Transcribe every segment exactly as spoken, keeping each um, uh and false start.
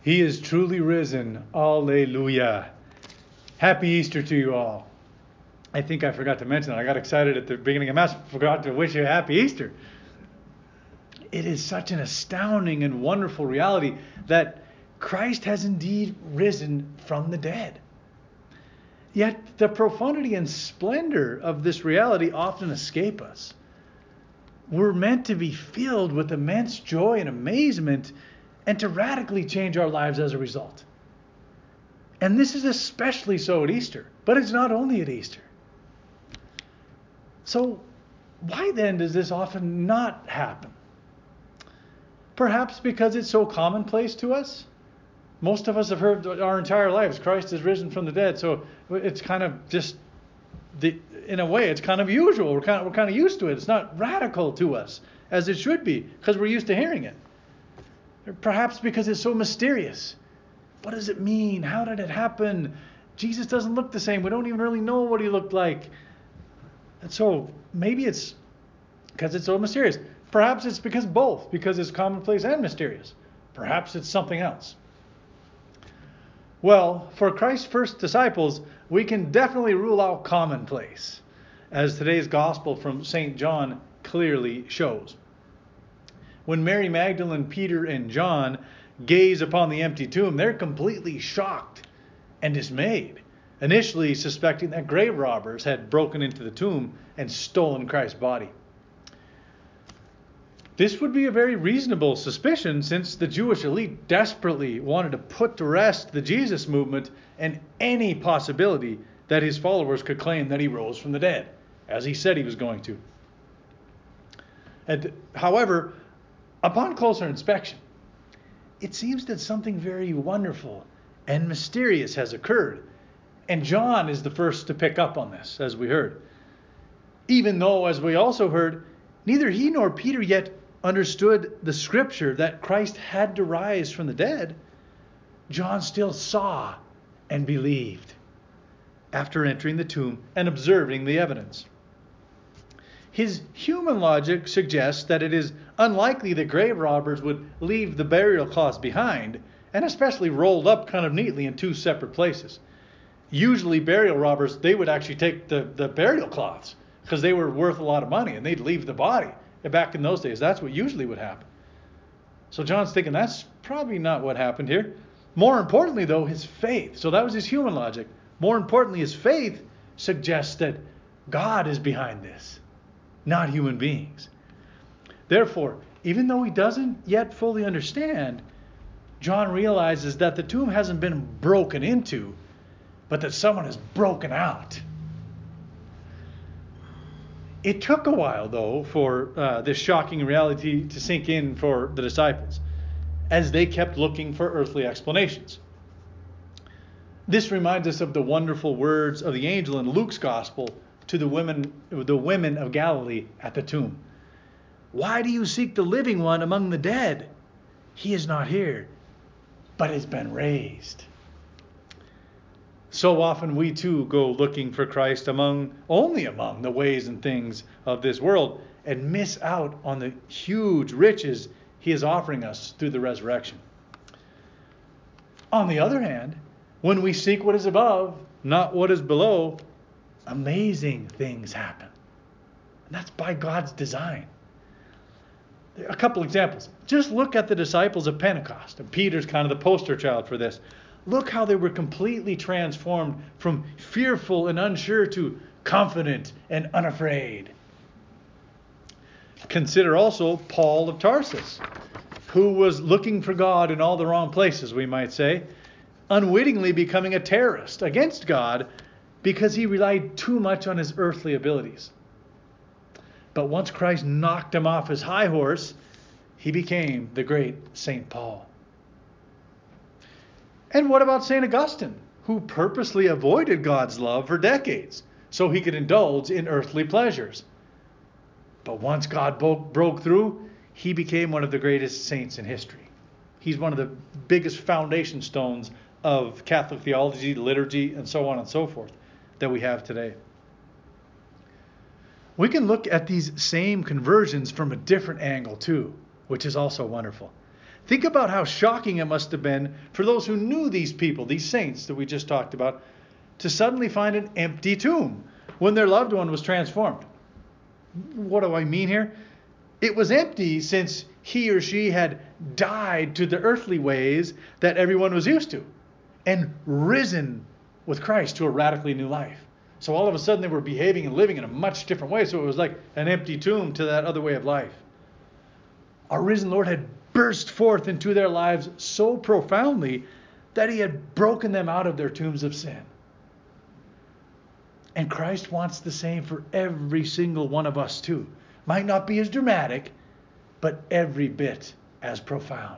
He is truly risen. Alleluia. Happy Easter to you all. I think I forgot to mention that. I got excited at the beginning of Mass. Forgot to wish you a happy Easter. It is such an astounding and wonderful reality that Christ has indeed risen from the dead. Yet the profundity and splendor of this reality often escape us. We're meant to be filled with immense joy and amazement and to radically change our lives as a result. And this is especially so at Easter, but it's not only at Easter. So why then does this often not happen? Perhaps because it's so commonplace to us. Most of us have heard our entire lives, Christ has risen from the dead. So it's kind of just, the, in a way, it's kind of usual. We're kind of, we're kind of used to it. It's not radical to us as it should be because we're used to hearing it. Perhaps because it's so mysterious. What does it mean? How did it happen? Jesus doesn't look the same. We don't even really know what he looked like. And so maybe it's because it's so mysterious. Perhaps it's because both, because it's commonplace and mysterious. Perhaps it's something else. Well, for Christ's first disciples, we can definitely rule out commonplace, as today's gospel from Saint John clearly shows. When Mary Magdalene, Peter, and John gaze upon the empty tomb, they're completely shocked and dismayed, initially suspecting that grave robbers had broken into the tomb and stolen Christ's body. This would be a very reasonable suspicion since the Jewish elite desperately wanted to put to rest the Jesus movement and any possibility that his followers could claim that he rose from the dead, as he said he was going to. And, however, upon closer inspection, it seems that something very wonderful and mysterious has occurred. And John is the first to pick up on this, as we heard. Even though, as we also heard, neither he nor Peter yet understood the scripture that Christ had to rise from the dead, John still saw and believed after entering the tomb and observing the evidence. His human logic suggests that it is unlikely that grave robbers would leave the burial cloths behind, and especially rolled up kind of neatly in two separate places. Usually burial robbers, they would actually take the, the burial cloths because they were worth a lot of money and they'd leave the body. Back in those days, that's what usually would happen. So John's thinking that's probably not what happened here. More importantly, though, his faith. So that was his human logic. More importantly, his faith suggests that God is behind this, not human beings. Therefore, even though he doesn't yet fully understand, John realizes that the tomb hasn't been broken into, but that someone has broken out. It took a while, though, for uh, this shocking reality to sink in for the disciples, as they kept looking for earthly explanations. This reminds us of the wonderful words of the angel in Luke's gospel to the women, the women of Galilee at the tomb. Why do you seek the living one among the dead? He is not here, but has been raised. So often we too go looking for Christ among only among the ways and things of this world and miss out on the huge riches he is offering us through the resurrection. On the other hand, when we seek what is above, not what is below, amazing things happen. And that's by God's design. A couple examples. Just look at the disciples of Pentecost. And Peter's kind of the poster child for this. Look how they were completely transformed from fearful and unsure to confident and unafraid. Consider also Paul of Tarsus, who was looking for God in all the wrong places, we might say, unwittingly becoming a terrorist against God because he relied too much on his earthly abilities. But once Christ knocked him off his high horse, he became the great Saint Paul. And what about Saint Augustine, who purposely avoided God's love for decades so he could indulge in earthly pleasures? But once God broke through, he became one of the greatest saints in history. He's one of the biggest foundation stones of Catholic theology, liturgy, and so on and so forth that we have today. We can look at these same conversions from a different angle too, which is also wonderful. Think about how shocking it must have been for those who knew these people, these saints that we just talked about, to suddenly find an empty tomb when their loved one was transformed. What do I mean here? It was empty since he or she had died to the earthly ways that everyone was used to and risen with Christ to a radically new life. So all of a sudden they were behaving and living in a much different way. So it was like an empty tomb to that other way of life. Our risen Lord had burst forth into their lives so profoundly that he had broken them out of their tombs of sin. And Christ wants the same for every single one of us too. Might not be as dramatic, but every bit as profound.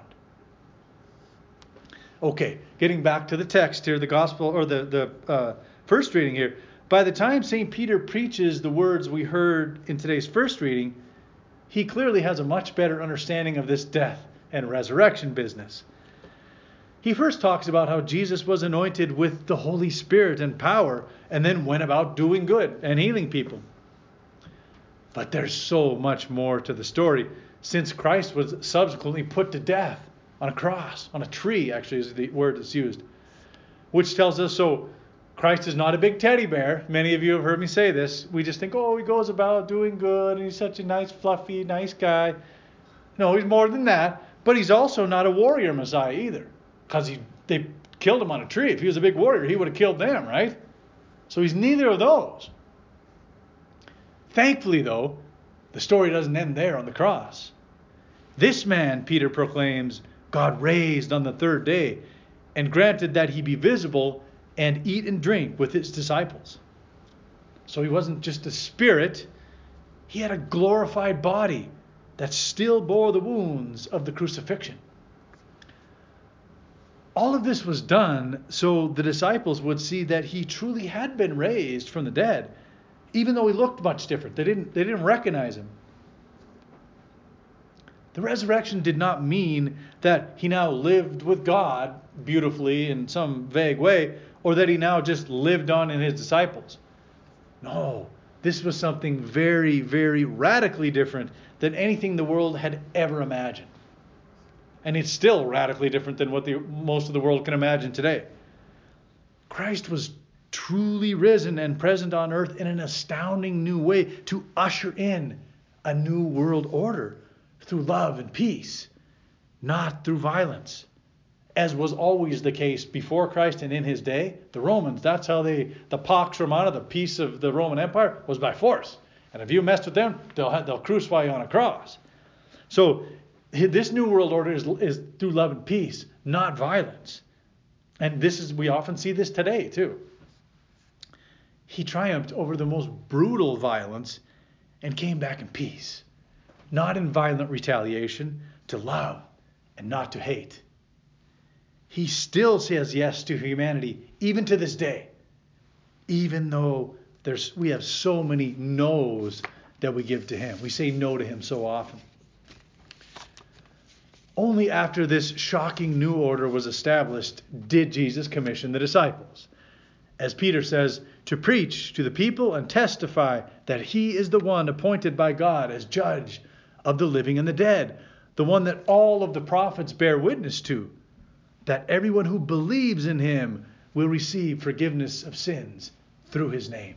Okay, getting back to the text here, the gospel, or the, the uh, first reading here. By the time Saint Peter preaches the words we heard in today's first reading, he clearly has a much better understanding of this death and resurrection business. He first talks about how Jesus was anointed with the Holy Spirit and power, and then went about doing good and healing people. But there's so much more to the story, since Christ was subsequently put to death on a cross, on a tree, actually is the word that's used, which tells us, so Christ is not a big teddy bear. Many of you have heard me say this. We just think, oh, he goes about doing good, and he's such a nice, fluffy, nice guy. No, he's more than that. But he's also not a warrior Messiah either, because he they killed him on a tree. If he was a big warrior, he would have killed them, right? So he's neither of those. Thankfully, though, the story doesn't end there on the cross. This man, Peter proclaims, God raised on the third day and granted that he be visible and eat and drink with his disciples. So he wasn't just a spirit. He had a glorified body that still bore the wounds of the crucifixion. All of this was done so the disciples would see that he truly had been raised from the dead, even though he looked much different. They didn't, they didn't recognize him. The resurrection did not mean that he now lived with God beautifully in some vague way, or that he now just lived on in his disciples. No, this was something very, very radically different than anything the world had ever imagined. And it's still radically different than what the, most of the world can imagine today. Christ was truly risen and present on earth in an astounding new way to usher in a new world order through love and peace, not through violence, as was always the case before Christ and in his day. The Romans, that's how they, the Pax Romana, the peace of the Roman Empire, was by force. And if you messed with them, they'll have, they'll crucify you on a cross. So this new world order is, is through love and peace, not violence. And this is, we often see this today too. He triumphed over the most brutal violence and came back in peace, not in violent retaliation, to love and not to hate. He still says yes to humanity, even to this day, even though there's we have so many no's that we give to him. We say no to him so often. Only after this shocking new order was established did Jesus commission the disciples, as Peter says, to preach to the people and testify that he is the one appointed by God as judge of the living and the dead, the one that all of the prophets bear witness to, that everyone who believes in him will receive forgiveness of sins through his name.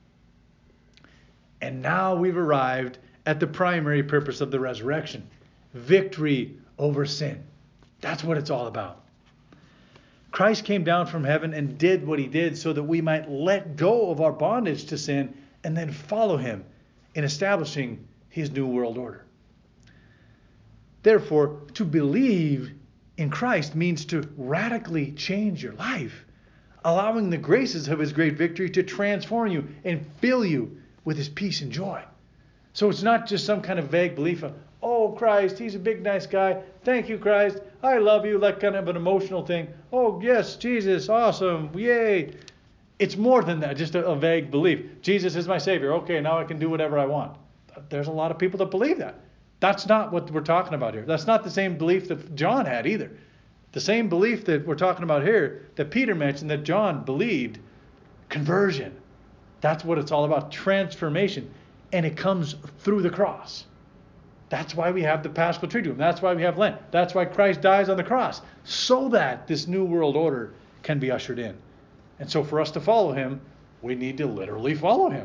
And now we've arrived at the primary purpose of the resurrection: victory over sin. That's what it's all about. Christ came down from heaven and did what he did so that we might let go of our bondage to sin and then follow him in establishing his new world order. Therefore, to believe in Christ means to radically change your life, allowing the graces of his great victory to transform you and fill you with his peace and joy. So it's not just some kind of vague belief of, oh, Christ, he's a big, nice guy. Thank you, Christ. I love you. Like kind of an emotional thing. Oh, yes, Jesus, awesome. Yay. It's more than that, just a, a vague belief. Jesus is my Savior. Okay, now I can do whatever I want. There's a lot of people that believe that. That's not what we're talking about here. That's not the same belief that John had either. The same belief that we're talking about here, that Peter mentioned, that John believed, conversion. That's what it's all about, transformation. And it comes through the cross. That's why we have the Paschal Triduum. That's why we have Lent. That's why Christ dies on the cross, so that this new world order can be ushered in. And so for us to follow him, we need to literally follow him.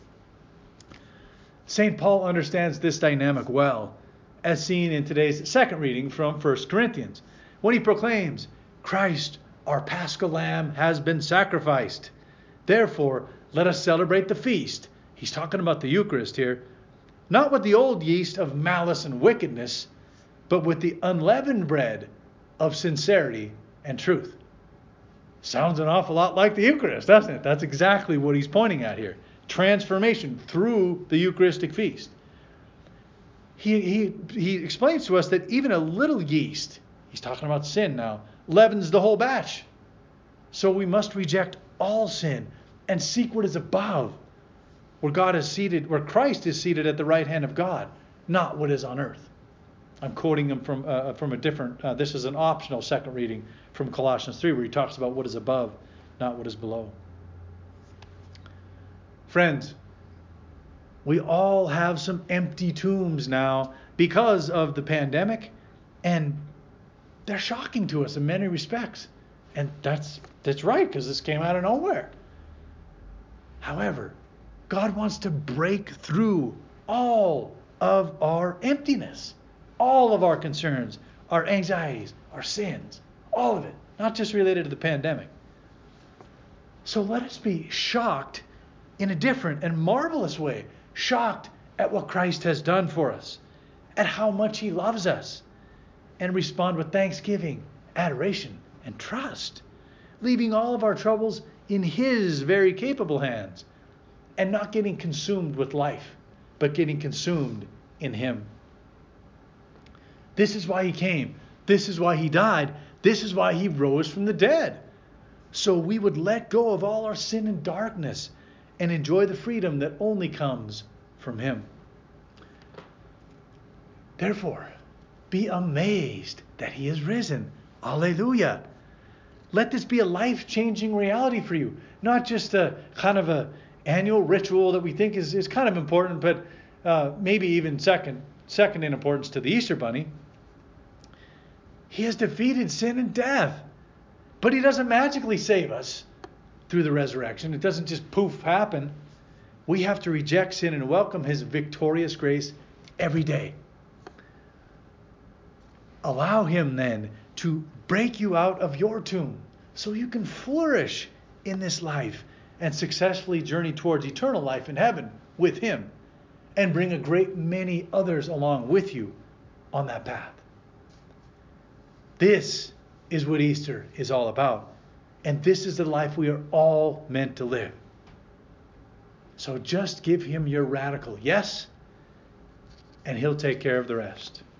Saint Paul understands this dynamic well, as seen in today's second reading from First Corinthians, when he proclaims, Christ, our Paschal Lamb, has been sacrificed. Therefore, let us celebrate the feast. He's talking about the Eucharist here. Not with the old yeast of malice and wickedness, but with the unleavened bread of sincerity and truth. Sounds an awful lot like the Eucharist, doesn't it? That's exactly what he's pointing at here. Transformation through the Eucharistic feast. He, he, he explains to us that even a little yeast, he's talking about sin now, leavens the whole batch. So we must reject all sin and seek what is above, where God is seated, where Christ is seated at the right hand of God, not what is on earth. I'm quoting him from uh, from a different, uh, this is an optional second reading from Colossians three, where he talks about what is above, not what is below. Friends, we all have some empty tombs now because of the pandemic, and they're shocking to us in many respects. And that's that's right, because this came out of nowhere. However, God wants to break through all of our emptiness, all of our concerns, our anxieties, our sins, all of it, not just related to the pandemic. So let us be shocked in a different and marvelous way, shocked at what Christ has done for us, at how much he loves us, and respond with thanksgiving, adoration, and trust, leaving all of our troubles in his very capable hands, and not getting consumed with life, but getting consumed in him. This is why he came. This is why he died. This is why he rose from the dead. So we would let go of all our sin and darkness and enjoy the freedom that only comes from him. Therefore, be amazed that he is risen. Alleluia. Let this be a life-changing reality for you. Not just a kind of a annual ritual that we think is, is kind of important, but uh, maybe even second, second in importance to the Easter Bunny. He has defeated sin and death. But he doesn't magically save us through the resurrection. It doesn't just poof happen. We have to reject sin and welcome his victorious grace every day. Allow him then to break you out of your tomb so you can flourish in this life and successfully journey towards eternal life in heaven with him, and bring a great many others along with you on that path. This is what Easter is all about. And this is the life we are all meant to live. So just give him your radical yes, and he'll take care of the rest.